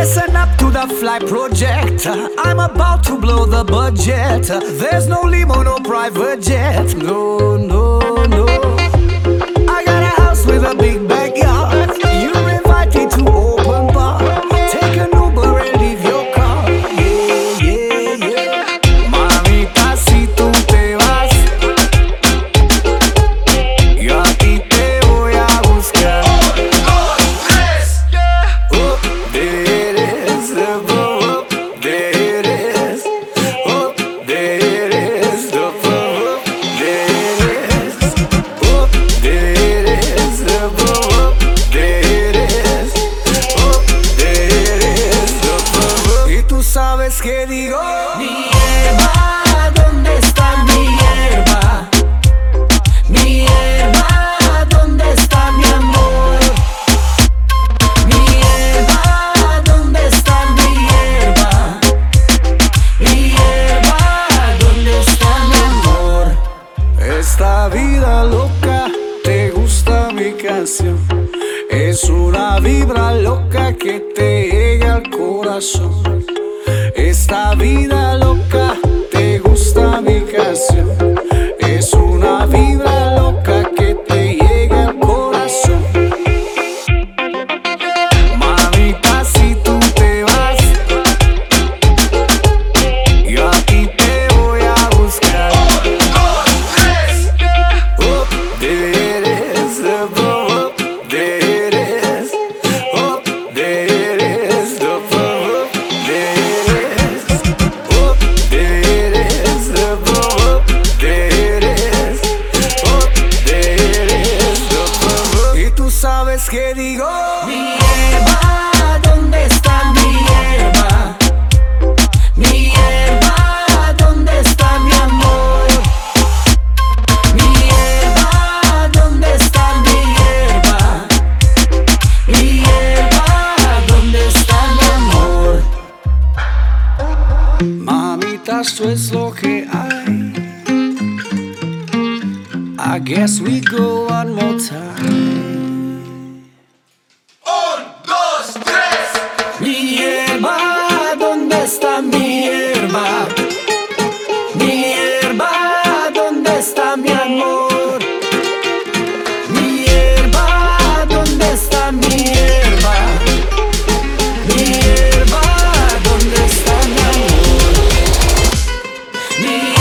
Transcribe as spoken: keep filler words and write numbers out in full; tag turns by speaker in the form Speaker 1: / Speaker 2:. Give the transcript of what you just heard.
Speaker 1: Listen up to the fly projector. I'm about to blow the budget. There's no limo, no private jet. No, no, no. I got a house with a big backyard. You're invited to open bar. Take an Uber and leave your car. Yeah, yeah, yeah. Mamita, si tú te vas, yo a ti te voy a buscar. ¿Sabes qué digo? Mi hierba, ¿dónde está mi hierba? Mi hierba, ¿dónde está mi amor? Mi hierba, ¿dónde está mi hierba? Mi hierba, ¿dónde está mi amor? Esta vida loca, ¿te gusta mi canción? Es una vibra loca que te llega al corazón. Esta vida loca, ¿te gusta mi canción? Es una vibra loca que te llega al corazón. Mamita, si tú te vas, yo a ti te voy a buscar. Oh, there it is, oh, there it is, oh, there it is, oh, there it is. ¿Sabes qué digo? Mi hierba, ¿dónde está mi hierba? Mi hierba, ¿dónde está mi amor? Mi hierba, ¿dónde está mi hierba? Mi hierba, ¿dónde está mi amor? Mamita, esto es lo que hay. I guess we go one more time. Mi hierba, ¿dónde está mi hierba? Mi hierba, ¿dónde está mi amor? Mi hierba, ¿dónde está mi hierba? Mi hierba, ¿dónde está mi amor? Mi